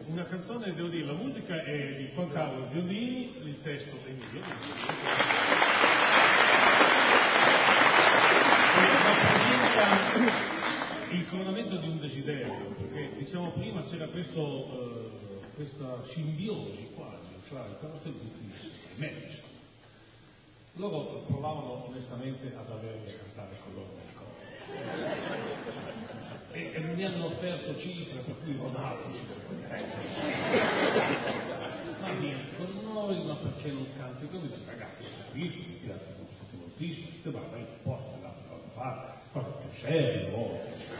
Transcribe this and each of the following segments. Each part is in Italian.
una canzone, devo dire, la musica è di Juan Carlos Giordini, il testo è mio. Rappresenta il coronamento di un desiderio, perché diciamo prima c'era questa simbiosi quasi fra il canto e il medici. Loro provavano onestamente ad avermi a cantare con loro nel coro. E mi hanno offerto cifre per cui Ronaldo si deve ma vieni con noi, ma perché non canti? Come dice, ragazzi, capisco, mi piace moltissimo, ma vai in posto, là, cosa fare, cosa più serio,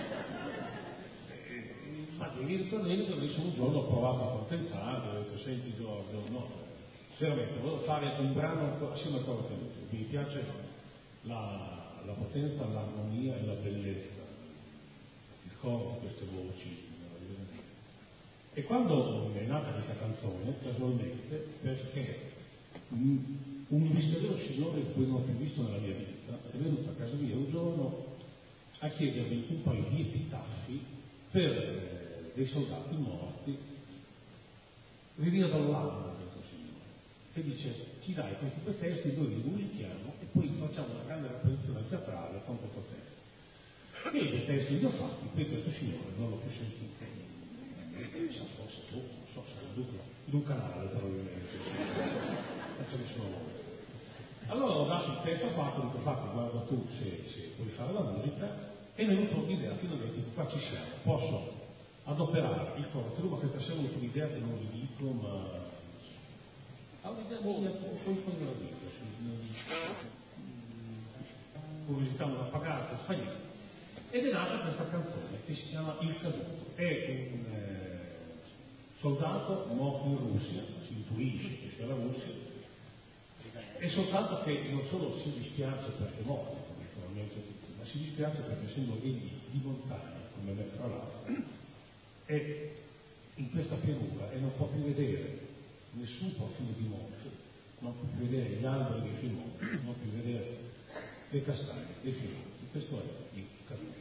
ma devi ritornare che un giorno ho provato a accontentarlo, ho detto, senti Giorgio, no, veramente, volevo fare un brano assieme a quello che mi piace la potenza, l'armonia e la bellezza, il coro di queste voci. E quando è nata questa canzone, casualmente, perché un misterioso signore che poi non ho più visto nella mia vita è venuto a casa mia un giorno a chiedermi un paio di epitaffi per dei soldati morti, veniva dall'Olanda questo signore, e dice, ci dai questi due testi, noi li pubblichiamo e poi facciamo una grande rappresentazione teatrale con questo testo. E i due testi li ho fatti, poi questo signore non l'ho più sentito. Forse tu, non so, in un canale probabilmente. Non ce ne sono molti. Allora ho dato il testo fatto, dico fatto, guarda tu se puoi fare la musica, e mi è venuta un'idea, finalmente dico, qua ci siamo, posso adoperare il coro, ti rubo questa sera un'idea che non vi dico, ma ha un'idea mia, poi me la dico, curiosità non appagata, fa niente. Ed è nata questa canzone che si chiama Il caduto. È un soldato morto in Russia, si intuisce che sia la Russia, è soltanto che non solo si dispiace perché è morto, naturalmente tutti, ma si dispiace perché essendo egli di montagna, come me tra l'altro, è in questa pianura e non può più vedere nessun profilo di monte, non può più vedere gli alberi dei fiumoni, non può più vedere le castagne dei fiumoni. Questo è il caduto.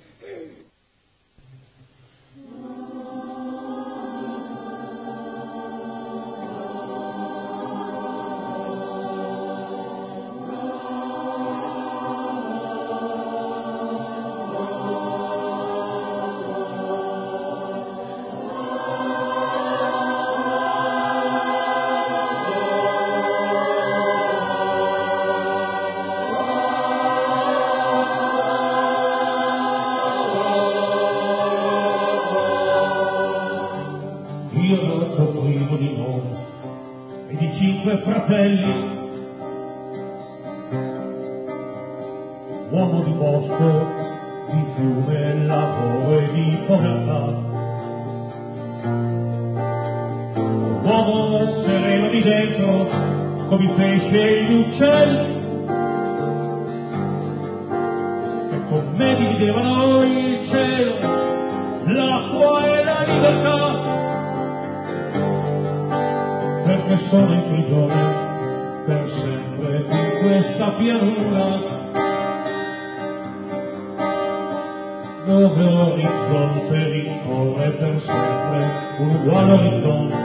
Fratelli, uomo di bosco, di fiume, lavoro e di povertà, uomo sereno di dentro, come i pesci e gli uccelli, e con me dividevano il cielo, l'acqua e la libertà. Perché sono in prigione per sempre in questa pianura dove l'orizzonte rincorre per sempre un uguale orizzonte,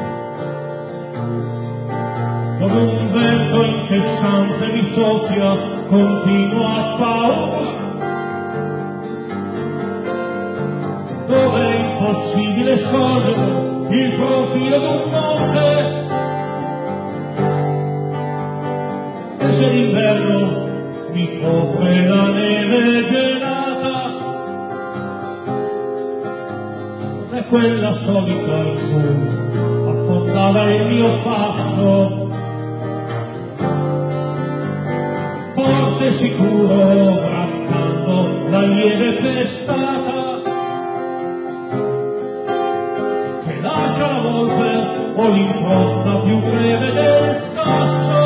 dove un vento incessante mi soffia continua paura, dove è impossibile scorgere il profilo d'un monte. Se l'inverno mi copre la neve gelata, è quella solita in cui affondava il mio passo, forte e sicuro braccando la lieve pestata che lascia la volpe o l'impronta più breve del sasso.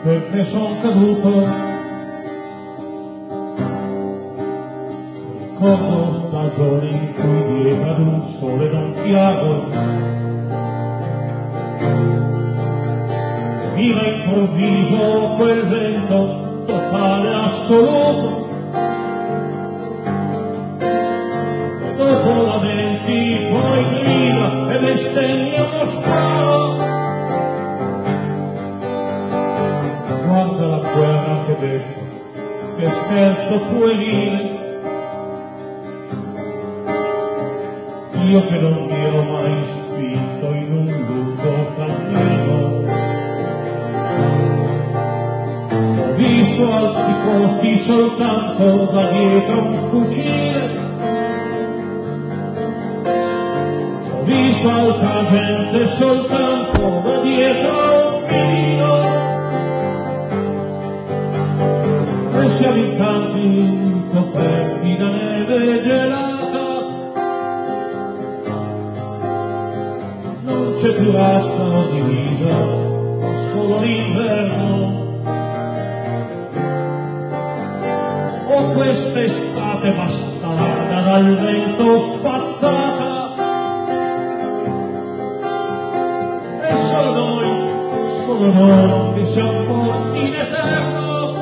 perché son caduto. Ricordo stagioni in cui dietro ad un sole non piago, veniva improvviso quel vento totale assoluto, e dopo lamenti poi grida e bestemmia uno sparo. Guarda la guerra che detto, che scherzo puerile, io che non mi ero mai spinto in un lungo cammino. Ho visto alti posti soltanto da dietro un fucile, ho visto altra gente soltanto da dietro un mirino, e siamo in campi coperti da neve gelata. Non c'è più razza o divisa, solo l'inverno. O quest'estate bastarda dal vento spazzata, e solo noi che siamo posti in eterno.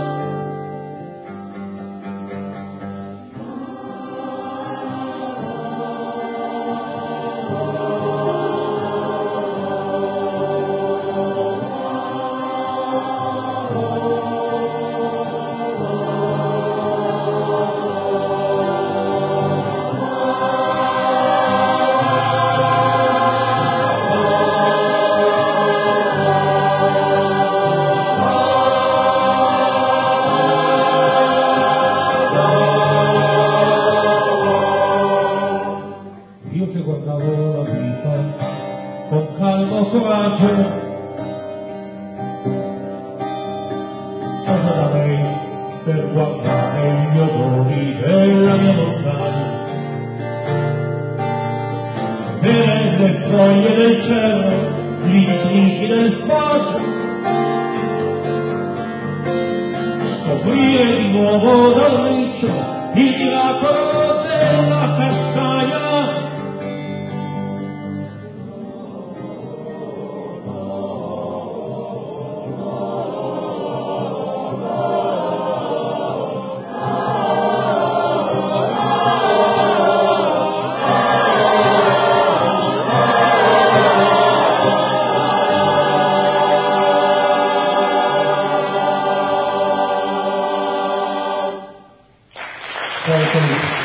Io che guardavo la vita con calmo coraggio, cosa darei per guardare gli odori della mia montagna, vedere le foglie del cielo, gli intrighi del foggio, scoprire di nuovo dal riccio il miracolo della castagna. Thank you.